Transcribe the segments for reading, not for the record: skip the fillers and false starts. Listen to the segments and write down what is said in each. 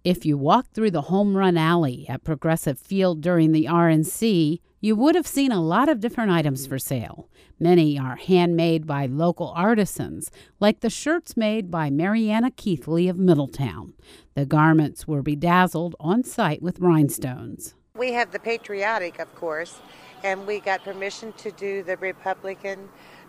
If you walked through the home run alley at Progressive Field during the RNC, you would have seen a lot of different items for sale. Many are handmade by local artisans, like the shirts made by Mariana Keithley of Middletown. The garments were bedazzled on site with rhinestones. We have the patriotic, of course, and we got permission to do the Republican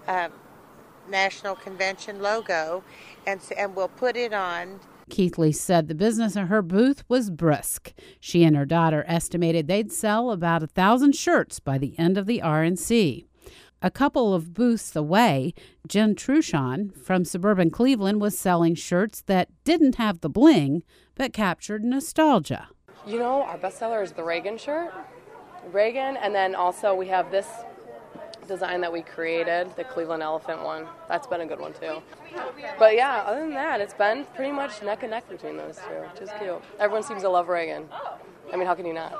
National Convention logo, and we'll put it on. Keithley said the business at her booth was brisk. She and her daughter estimated they'd sell about 1,000 shirts by the end of the RNC. A couple of booths away, Jen Truchon from suburban Cleveland was selling shirts that didn't have the bling but captured nostalgia. You know, our bestseller is the Reagan shirt. Reagan, and then also we have this design that we created, the Cleveland Elephant one. That's been a good one too. But yeah, other than that, it's been pretty much neck and neck between those two, which is cute. Everyone seems to love Reagan. I mean, how can you not?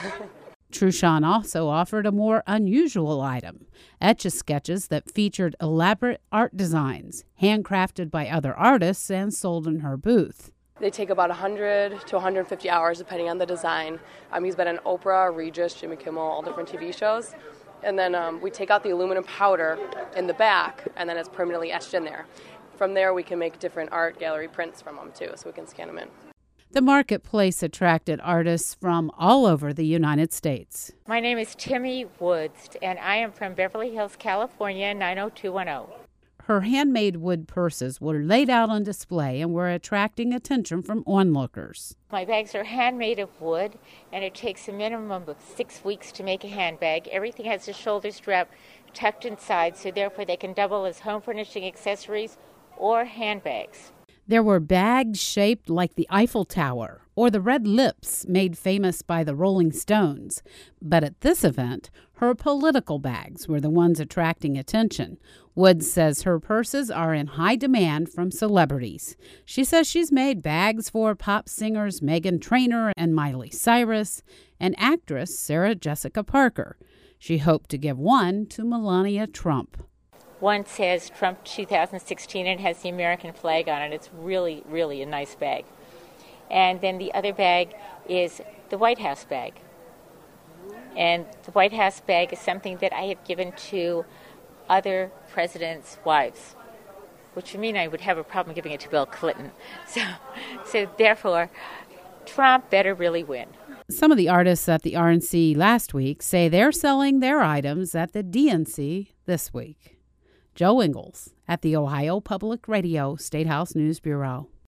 Truchon also offered a more unusual item, Etch-a-Sketches that featured elaborate art designs, handcrafted by other artists and sold in her booth. They take about 100 to 150 hours depending on the design. He's been on Oprah, Regis, Jimmy Kimmel, all different TV shows. And then we take out the aluminum powder in the back, and then it's permanently etched in there. From there, we can make different art gallery prints from them, too, so we can scan them in. The marketplace attracted artists from all over the United States. My name is Timmy Woods, and I am from Beverly Hills, California, 90210. Her handmade wood purses were laid out on display and were attracting attention from onlookers. My bags are handmade of wood, and it takes a minimum of 6 weeks to make a handbag. Everything has a shoulder strap tucked inside, so therefore they can double as home furnishing accessories or handbags. There were bags shaped like the Eiffel Tower or the red lips made famous by the Rolling Stones. But at this event, her political bags were the ones attracting attention. Woods says her purses are in high demand from celebrities. She says she's made bags for pop singers Meghan Trainor and Miley Cyrus and actress Sarah Jessica Parker. She hoped to give one to Melania Trump. One says Trump 2016 and has the American flag on it. It's really, really a nice bag. And then the other bag is the White House bag. And the White House bag is something that I have given to other presidents' wives, which would mean I would have a problem giving it to Bill Clinton. So therefore, Trump better really win. Some of the artists at the RNC last week say they're selling their items at the DNC this week. Joe Ingles at the Ohio Public Radio State House News Bureau.